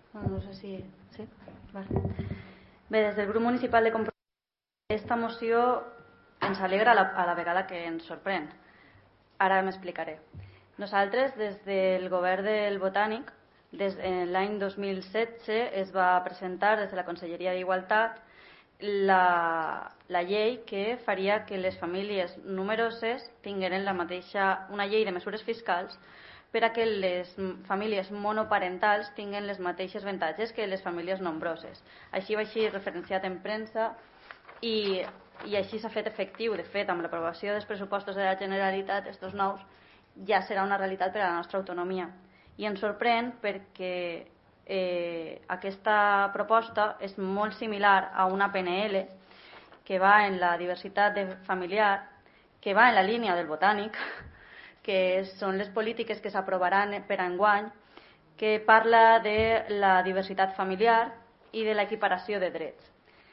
No sé si... Sí? Vale. Bé, des del grup municipal de Compromís, aquesta moció ens alegra a la vegada que ens sorprèn. Ara m'explicaré. Nosaltres, des del govern del Botànic, l'any 2016 es va presentar des de la Conselleria d'Igualtat la llei que faria que les famílies numeroses tingueren una llei de mesures fiscals per a que les famílies monoparentals tinguin les mateixes avantatges que les famílies nombroses. Així va ser referenciat en premsa i així s'ha fet efectiu. De fet, amb l'aprovació dels pressupostos de la Generalitat, estos nous ja serà una realitat per a la nostra autonomia. I ens sorprèn perquè aquesta proposta és molt similar a una PNL que va en la diversitat familiar, que va en la línia del Botànic, que són les polítiques que s'aprovaran per enguany, que parla de la diversitat familiar i de l'equiparació de drets.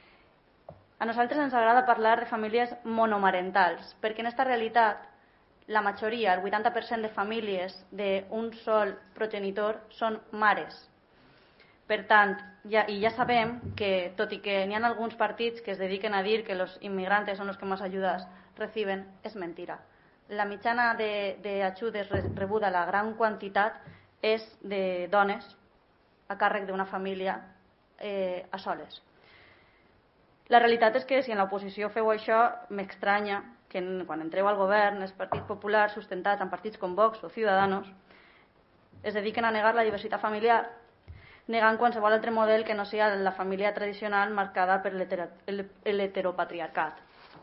A nosaltres ens agrada parlar de famílies monomarentals, perquè en aquesta realitat la majoria, el 80% de famílies d'un sol progenitor són mares. Per tant, ja sabem que, tot i que n'hi ha alguns partits que es dediquen a dir que els immigrants són els que més ajudes reciben, és mentira. La mitjana d'ajudes rebuda, la gran quantitat, és de dones a càrrec d'una família a soles. La realitat és que si en l'oposició feu això, m'estranya que quan entreu al govern els partits populars sustentats en partits com Vox o Ciudadanos es dediquen a negar la diversitat familiar, negant qualsevol altre model que no sigui la família tradicional marcada per l'heteropatriarcat.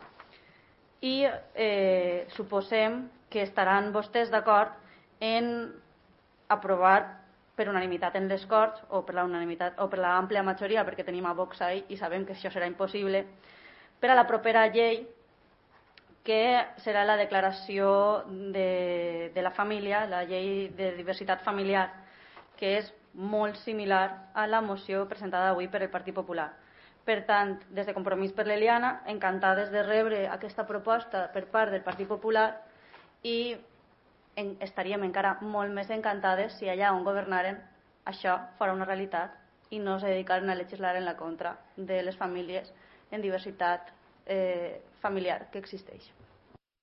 I suposem que estaran vostès d'acord en aprovar per unanimitat en les Corts o per l'àmplia majoria, perquè tenim a Vox ahí i sabem que això serà impossible, per a la propera llei que serà la declaració de la família, la llei de diversitat familiar, que és molt similar a la moció presentada avui per el Partit Popular. Per tant, des de Compromís per l'Eliana, encantades de rebre aquesta proposta per part del Partit Popular i estaríem encara molt més encantades si allà on governaren això fora una realitat i no es dedicaren a legislar en la contra de les famílies en diversitat familiar que existeix.